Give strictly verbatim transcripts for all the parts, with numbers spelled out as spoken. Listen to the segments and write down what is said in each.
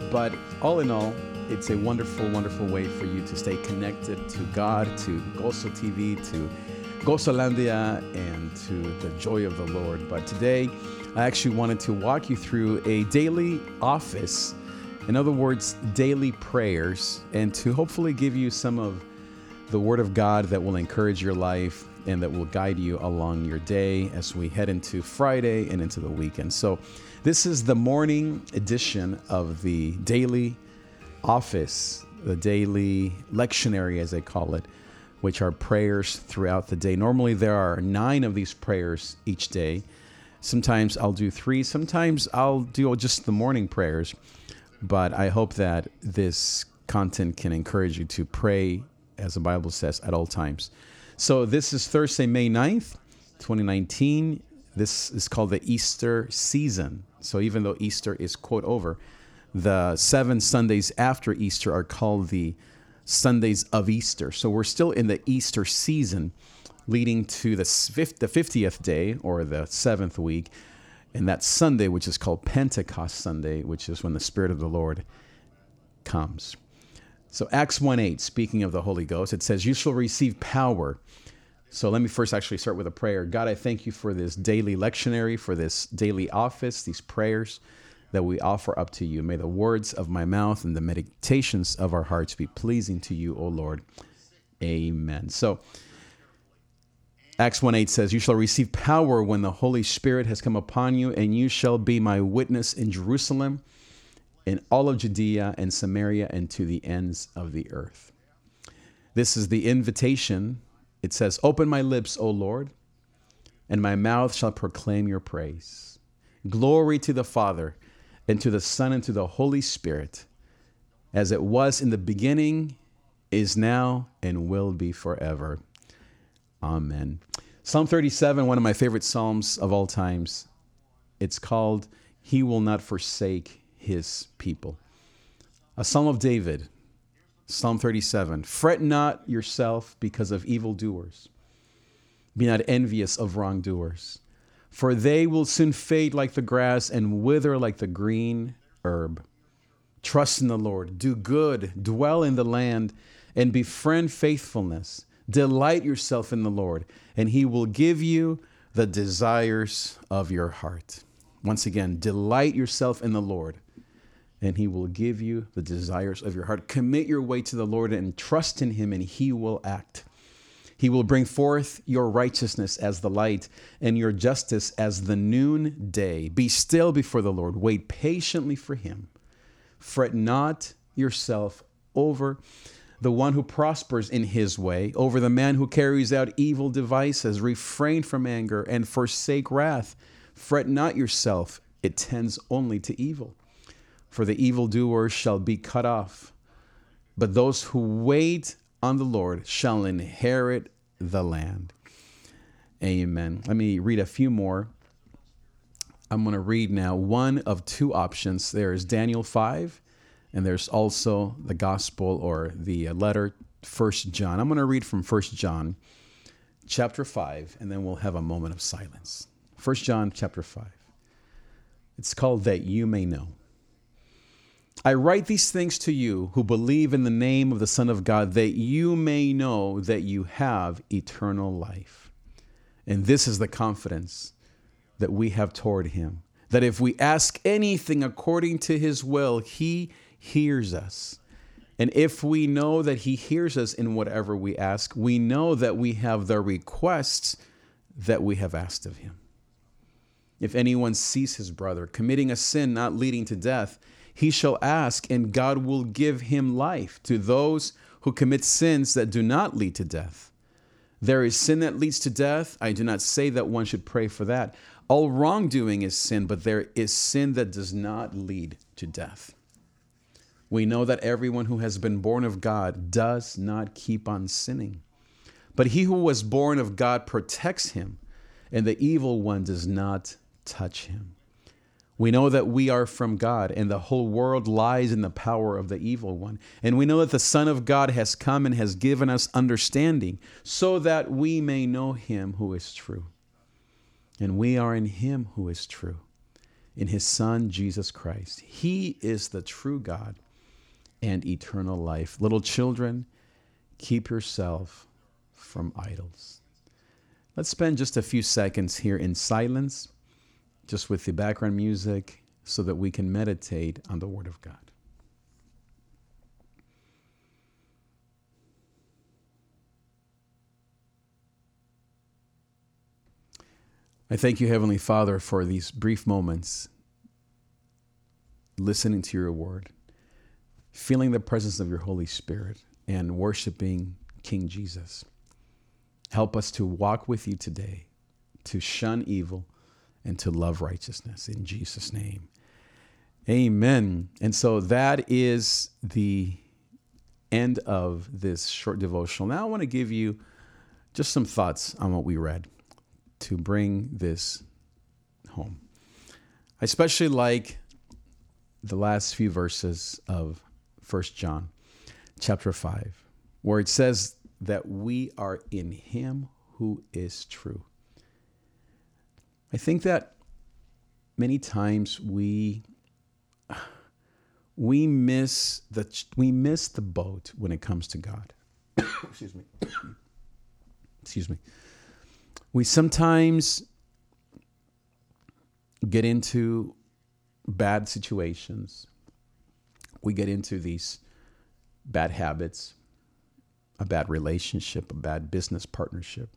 But all in all, it's a wonderful, wonderful way for you to stay connected to God, to Gozo T V, to Gozolandia, and to the joy of the Lord. But today, I actually wanted to walk you through a daily office, in other words, daily prayers, and to hopefully give you some of the Word of God that will encourage your life and that will guide you along your day as we head into Friday and into the weekend. So this is the morning edition of the daily office, the daily lectionary, as they call it, which are prayers throughout the day. Normally there are nine of these prayers each day. Sometimes I'll do three. Sometimes I'll do just the morning prayers. But I hope that this content can encourage you to pray, as the Bible says, at all times. So this is Thursday, May ninth, twenty nineteen. This is called the Easter season. So even though Easter is, quote, over, the seven Sundays after Easter are called the Sundays of Easter. So we're still in the Easter season, leading to the fiftieth day, or the seventh week, and that Sunday, which is called Pentecost Sunday, which is when the Spirit of the Lord comes. So Acts one eight, speaking of the Holy Ghost, it says, "You shall receive power." So let me first actually start with a prayer. God, I thank you for this daily lectionary, for this daily office, these prayers that we offer up to you. May the words of my mouth and the meditations of our hearts be pleasing to you, O Lord. Amen. So Acts one eight says, "You shall receive power when the Holy Spirit has come upon you, and you shall be my witness in Jerusalem, in all of Judea and Samaria, and to the ends of the earth." This is the invitation. It says, "Open my lips, O Lord, and my mouth shall proclaim your praise. Glory to the Father, and to the Son, and to the Holy Spirit, as it was in the beginning, is now, and will be forever. Amen." Psalm thirty-seven, one of my favorite psalms of all times. It's called, "He Will Not Forsake His People." A Psalm of David, Psalm thirty-seven. "Fret not yourself because of evildoers. Be not envious of wrongdoers, for they will soon fade like the grass and wither like the green herb. Trust in the Lord, do good, dwell in the land, and befriend faithfulness. Delight yourself in the Lord, and he will give you the desires of your heart." Once again, delight yourself in the Lord, and he will give you the desires of your heart. Commit your way to the Lord and trust in him, and he will act. He will bring forth your righteousness as the light and your justice as the noonday. Be still before the Lord. Wait patiently for him. Fret not yourself over the one who prospers in his way, over the man who carries out evil devices. Refrain from anger and forsake wrath. Fret not yourself. It tends only to evil. For the evildoer shall be cut off, but those who wait on the Lord shall inherit the land. Amen. Let me read a few more. I'm going to read now one of two options. There is Daniel five, and there's also the gospel, or the letter First John. I'm going to read from First John chapter five, and then we'll have a moment of silence. First John chapter five. It's called "That You May Know." "I write these things to you who believe in the name of the Son of God, that you may know that you have eternal life. And this is the confidence that we have toward him, that if we ask anything according to his will, he hears us. And if we know that he hears us in whatever we ask, we know that we have the requests that we have asked of him. If anyone sees his brother committing a sin not leading to death, he shall ask, and God will give him life. To those who commit sins that do not lead to death, there is sin that leads to death. I do not say that one should pray for that. All wrongdoing is sin, but there is sin that does not lead to death. We know that everyone who has been born of God does not keep on sinning. But he who was born of God protects him, and the evil one does not touch him. We know that we are from God, and the whole world lies in the power of the evil one. And we know that the Son of God has come and has given us understanding, so that we may know him who is true. And we are in him who is true, in his Son, Jesus Christ. He is the true God and eternal life. Little children, keep yourself from idols. Let's spend just a few seconds here in silence, just with the background music, so that we can meditate on the Word of God. I thank you, Heavenly Father, for these brief moments, listening to your word, feeling the presence of your Holy Spirit, and worshiping King Jesus. Help us to walk with you today, to shun evil, and to love righteousness. In Jesus' name, amen. And so that is the end of this short devotional. Now I want to give you just some thoughts on what we read to bring this home. I especially like the last few verses of First John chapter five, where it says that we are in him who is true. I think that many times we we miss the we miss the boat when it comes to God. Excuse me. Excuse me. We sometimes get into bad situations. We get into these bad habits, a bad relationship, a bad business partnership.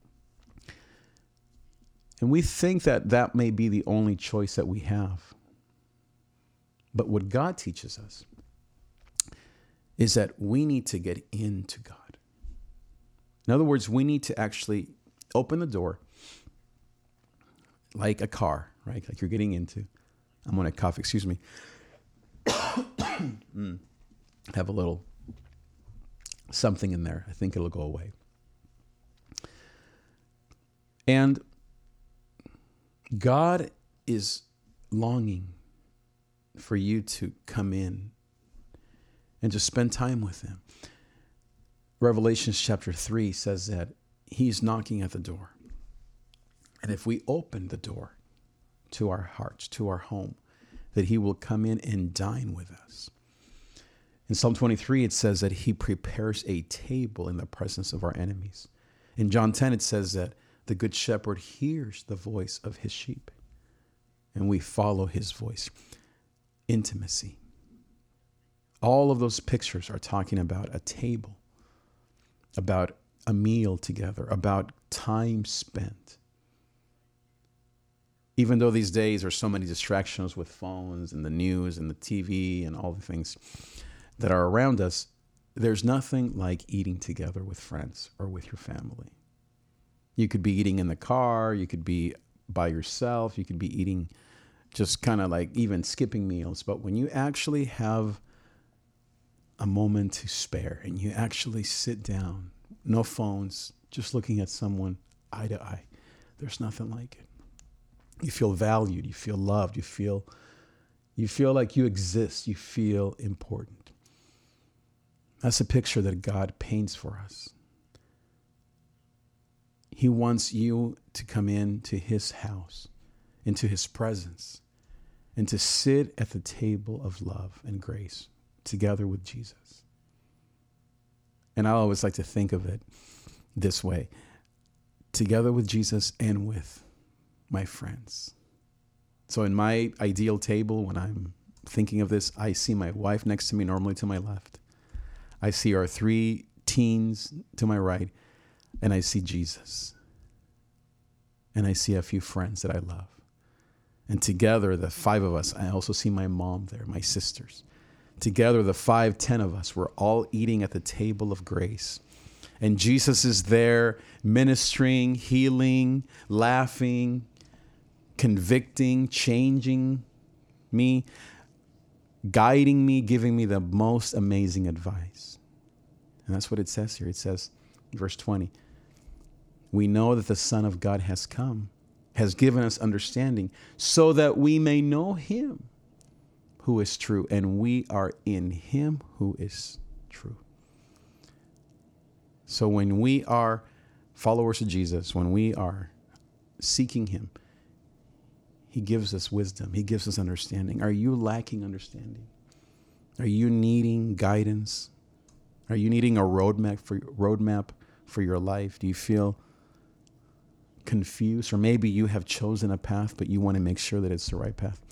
And we think that that may be the only choice that we have. But what God teaches us is that we need to get into God. In other words, we need to actually open the door like a car, right? Like you're getting into. I'm going to cough, excuse me. mm. Have a little something in there. I think it'll go away. And God is longing for you to come in and just spend time with him. Revelation chapter three says that he's knocking at the door. And if we open the door to our hearts, to our home, that he will come in and dine with us. In Psalm twenty-three, it says that he prepares a table in the presence of our enemies. In John ten, it says that the good shepherd hears the voice of his sheep, and we follow his voice. Intimacy. All of those pictures are talking about a table, about a meal together, about time spent. Even though these days are so many distractions with phones and the news and the T V and all the things that are around us, there's nothing like eating together with friends or with your family. You could be eating in the car, you could be by yourself, you could be eating just kind of like even skipping meals. But when you actually have a moment to spare and you actually sit down, no phones, just looking at someone eye to eye, there's nothing like it. You feel valued, you feel loved, you feel you feel like you exist, you feel important. That's a picture that God paints for us. He wants you to come into his house, into his presence, and to sit at the table of love and grace together with Jesus. And I always like to think of it this way: together with Jesus and with my friends. So in my ideal table, when I'm thinking of this, I see my wife next to me, normally to my left. I see our three teens to my right, and I see Jesus. And I see a few friends that I love. And together, the five of us, I also see my mom there, my sisters. Together, the five, ten of us, we're all eating at the table of grace. And Jesus is there ministering, healing, laughing, convicting, changing me, guiding me, giving me the most amazing advice. And that's what it says here. It says, verse twenty, we know that the Son of God has come, has given us understanding, so that we may know him who is true, and we are in him who is true. So when we are followers of Jesus, when we are seeking him, He gives us wisdom. He gives us understanding. Are you lacking understanding? Are you needing guidance? Are you needing a roadmap for roadmap for your life? Do you feel confused? Or maybe you have chosen a path, but you want to make sure that it's the right path.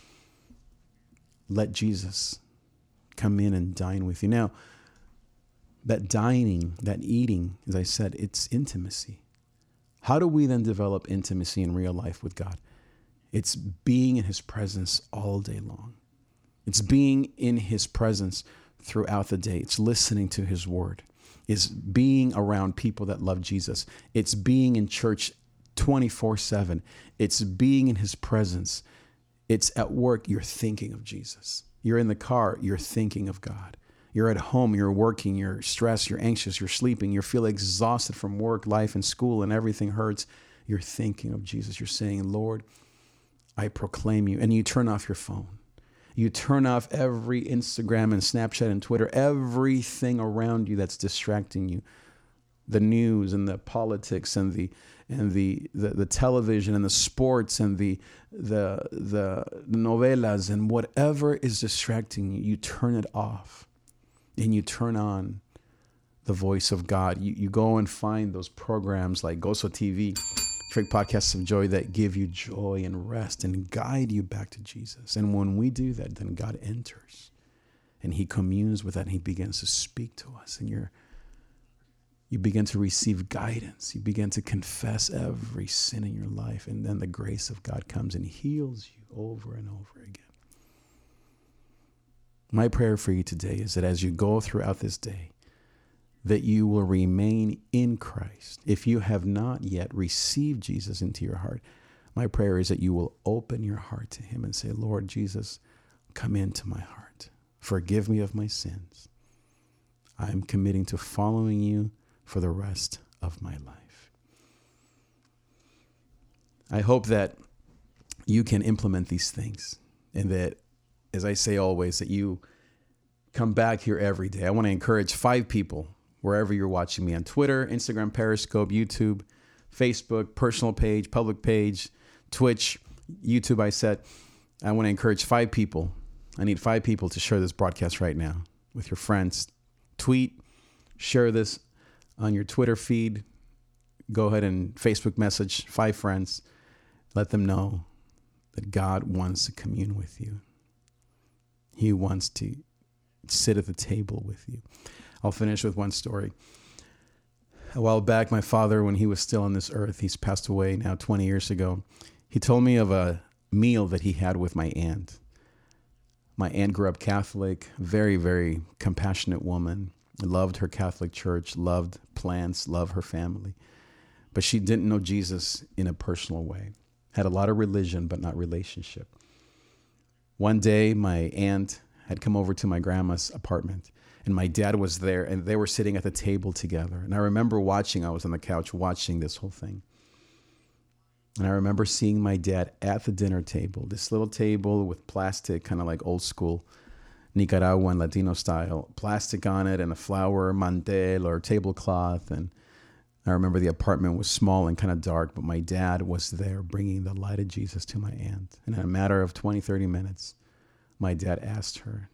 Let Jesus come in and dine with you. Now, that dining, that eating, as I said, it's intimacy. How do we then develop intimacy in real life with God? It's being in his presence all day long. It's being in his presence throughout the day. It's listening to his word. It's being around people that love Jesus. It's being in church twenty-four seven. It's being in his presence. It's at work, you're thinking of Jesus. You're in the car, you're thinking of God. You're at home, you're working, you're stressed, you're anxious, you're sleeping, you feel exhausted from work, life, and school, and everything hurts. You're thinking of Jesus. You're saying, Lord, I proclaim you. And you turn off your phone. You turn off every Instagram and Snapchat and Twitter, everything around you that's distracting you. The news and the politics and the and the, the, the television and the sports and the, the the novelas and whatever is distracting you, you turn it off and you turn on the voice of God. You, you go and find those programs like Gozo T V, Straight Podcasts of Joy, that give you joy and rest and guide you back to Jesus. And when we do that, then God enters and he communes with that and he begins to speak to us. And you're You begin to receive guidance. You begin to confess every sin in your life. And then the grace of God comes and heals you over and over again. My prayer for you today is that as you go throughout this day, that you will remain in Christ. If you have not yet received Jesus into your heart, my prayer is that you will open your heart to him and say, Lord Jesus, come into my heart. Forgive me of my sins. I am committing to following you for the rest of my life. I hope that you can implement these things and that, as I say always, that you come back here every day. I want to encourage five people, wherever you're watching me, on Twitter, Instagram, Periscope, YouTube, Facebook, personal page, public page, Twitch, YouTube, I said. I want to encourage five people. I need five people to share this broadcast right now with your friends. Tweet, share this on your Twitter feed. Go ahead and Facebook message five friends. Let them know that God wants to commune with you. He wants to sit at the table with you. I'll finish with one story. A while back, my father, when he was still on this earth, he's passed away now twenty years ago. He told me of a meal that he had with my aunt. My aunt grew up Catholic, very, very compassionate woman. Loved her Catholic church, loved plants, loved her family. But she didn't know Jesus in a personal way. Had a lot of religion, but not relationship. One day, my aunt had come over to my grandma's apartment, and my dad was there, and they were sitting at the table together. And I remember watching, I was on the couch watching this whole thing. And I remember seeing my dad at the dinner table, this little table with plastic, kind of like old school Nicaraguan Latino style, plastic on it and a flower mantel or tablecloth. And I remember the apartment was small and kind of dark, but my dad was there bringing the light of Jesus to my aunt. And in a matter of twenty, thirty minutes, my dad asked her,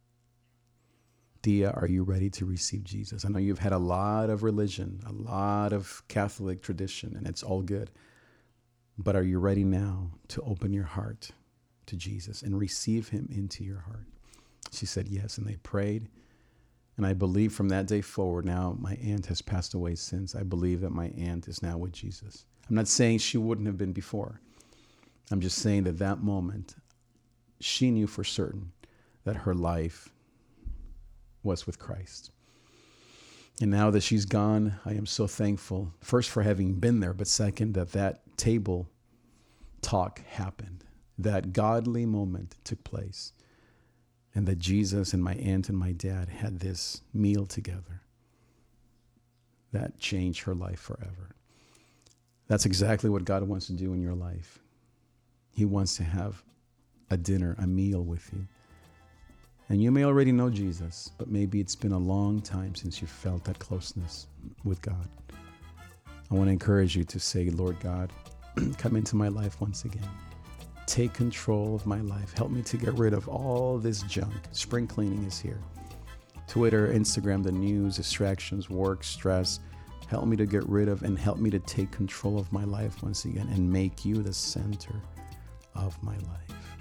Dia, are you ready to receive Jesus? I know you've had a lot of religion, a lot of Catholic tradition, and it's all good. But are you ready now to open your heart to Jesus and receive him into your heart? She said yes, and they prayed. And I believe from that day forward, now my aunt has passed away since. I believe that my aunt is now with Jesus. I'm not saying she wouldn't have been before. I'm just saying that that moment, she knew for certain that her life was with Christ. And now that she's gone, I am so thankful, first for having been there, but second, that that table talk happened. That godly moment took place. And that Jesus and my aunt and my dad had this meal together that changed her life forever. That's exactly what God wants to do in your life. He wants to have a dinner, a meal with you. And you may already know Jesus, but maybe it's been a long time since you felt that closeness with God. I want to encourage you to say, Lord God, come into my life once again. Take control of my life. Help me to get rid of all this junk. Spring cleaning is here. Twitter, Instagram, the news, distractions, work, stress. Help me to get rid of and help me to take control of my life once again and make you the center of my life.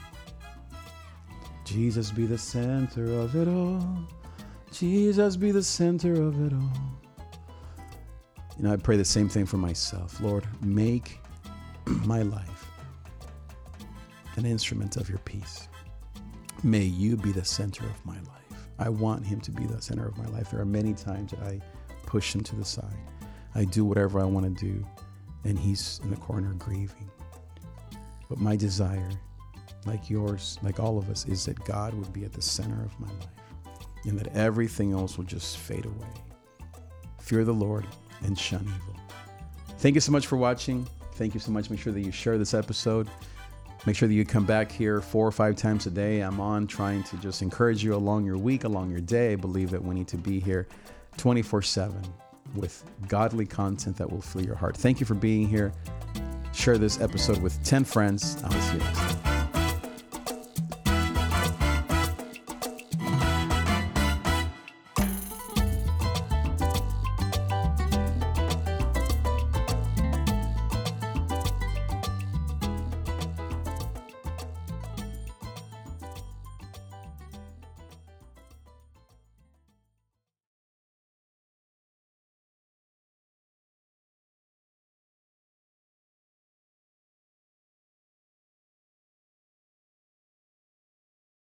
Jesus be the center of it all. Jesus be the center of it all. You know, I pray the same thing for myself. Lord, make my life an instrument of your peace. May you be the center of my life. I want him to be the center of my life. There are many times that I push him to the side. I do whatever I want to do, and he's in the corner grieving. But my desire, like yours, like all of us, is that God would be at the center of my life and that everything else will just fade away. Fear the Lord and shun evil. Thank you so much for watching. Thank you so much. Make sure that you share this episode. Make sure that you come back here four or five times a day. I'm on trying to just encourage you along your week, along your day. I believe that we need to be here twenty-four seven with godly content that will fill your heart. Thank you for being here. Share this episode with ten friends. I'll see you next time.